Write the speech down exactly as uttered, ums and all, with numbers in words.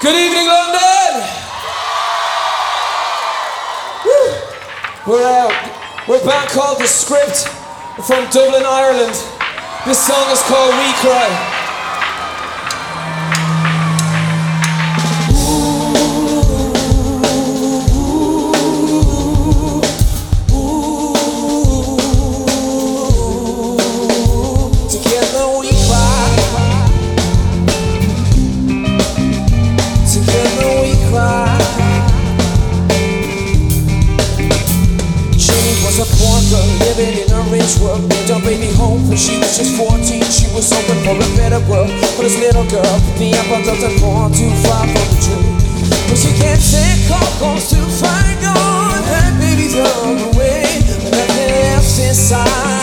Good evening, London! Woo. We're out. We're a band called The Script. We're from Dublin, Ireland. This song is called We Cry. Living in a rich world, named her baby home when she was just fourteen. She was hoping for a better world, but this little girl picked me up and doesn't fall too far from the truth. But she can't take calls to find out that baby's on the way, but nothing else inside.